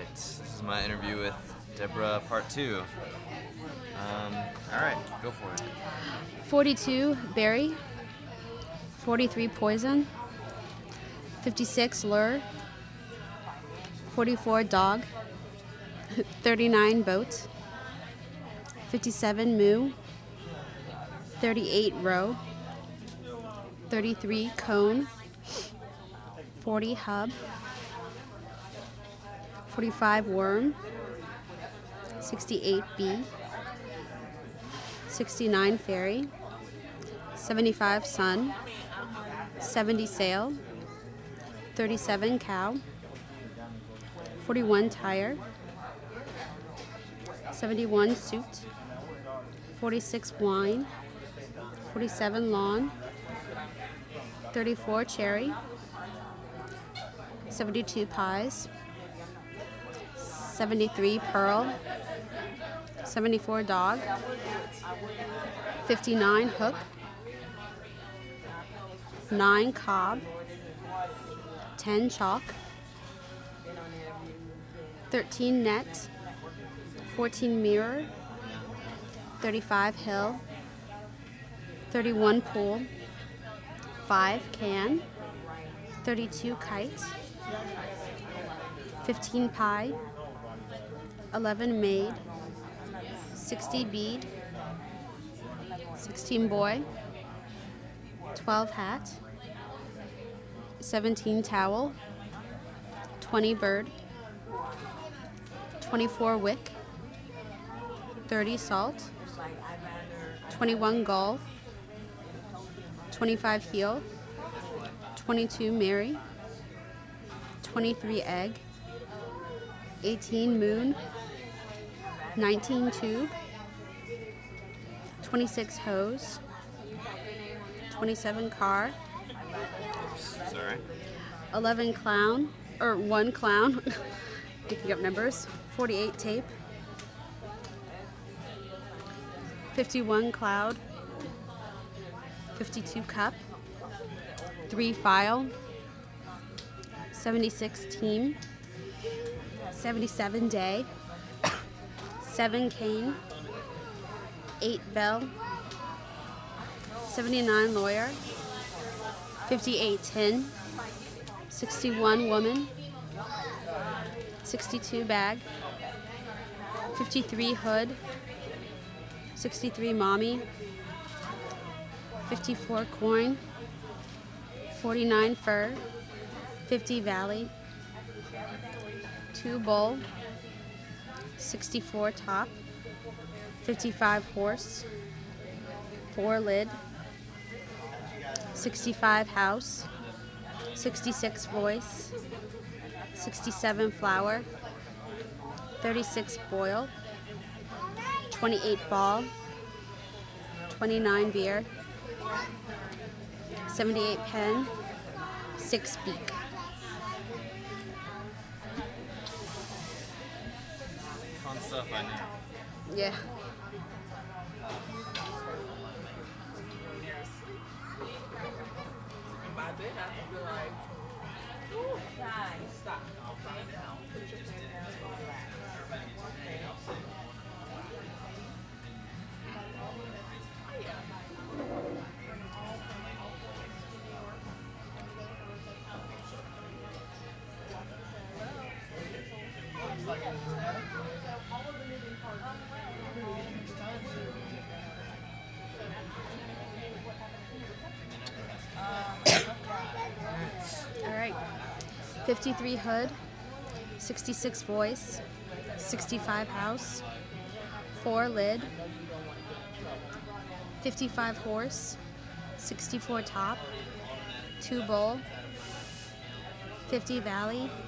Alright, this is my interview with Deborah, part 2. Alright, go for it. 42 Berry, 43 Poison, 56 Lure, 44 Dog, 39 Boat, 57 Moo, 38 Row, 33 Cone, 40 Hub, 45 Worm, 68 Bee, 69 Fairy, 75 Sun, 70 Sail, 37 Cow, 41 Tire, 71 Suit, 46 Wine, 47 Lawn, 34 Cherry, 72 Pies, 73 Pearl, 74 Dog, 59 Hook, 9 Cob, 10 Chalk, 13 Net, 14 Mirror, 35 Hill, 31 Pool, 5 Can, 32 Kite, 15 Pie, 11 Maid, 60 Bead, 16 Boy, 12 Hat, 17 Towel, 20 Bird, 24 Wick, 30 Salt, 21 Gull, 25 Heel, 22 Mary, 23 Egg, 18 Moon, 19 Tube, 26 Hose, 27 Car, Sorry. 11 Clown, or 1 Clown, picking up numbers, 48 Tape, 51 Cloud, 52 Cup, 3 File, 76 Team, 77 Day, 7 Cane, 8 Bell, 79 Lawyer, 58 Tin, 61 Woman, 62 Bag, 53 Hood, 63 Mommy, 54 Coin, 49 Fur, 50 Valley, 2 Bull, 64 Top, 55 Horse, 4 Lid, 65 House, 66 Voice, 67 Flower, 36 Boil, 28 Ball, 29 Beer, 78 Pen, 6 Beak. Fun stuff, I know. Yeah. All right. 53 Hood, 66 Voice, 65 House, 4 Lid, 55 Horse, 64 Top, 2 Bull, 50 Valley,